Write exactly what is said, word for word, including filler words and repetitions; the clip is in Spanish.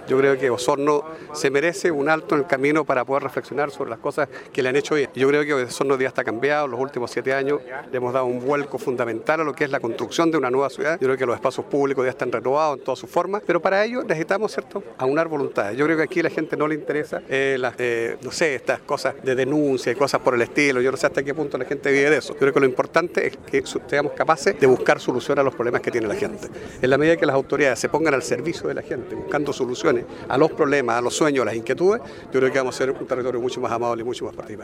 Yo creo que Osorno se merece un alto en el camino para poder reflexionar sobre las cosas que le han hecho bien. Yo creo que Osorno ya está cambiado, en los últimos siete años le hemos dado un vuelco fundamental a lo que es la construcción de una nueva ciudad. Yo creo que los espacios públicos ya están renovados en todas sus formas, pero para ello necesitamos, ¿cierto?, aunar voluntades. Yo creo que aquí a la gente no le interesa, eh, las, eh, no sé, estas cosas de denuncia y cosas por el estilo. Yo no sé hasta qué punto la gente vive de eso. Yo creo que lo importante es que seamos capaces de buscar soluciones a los problemas que tiene la gente. En la medida que las autoridades se pongan al servicio de la gente, buscando soluciones a los problemas, a los sueños, a las inquietudes, yo creo que vamos a ser un territorio mucho más amable y mucho más participativo.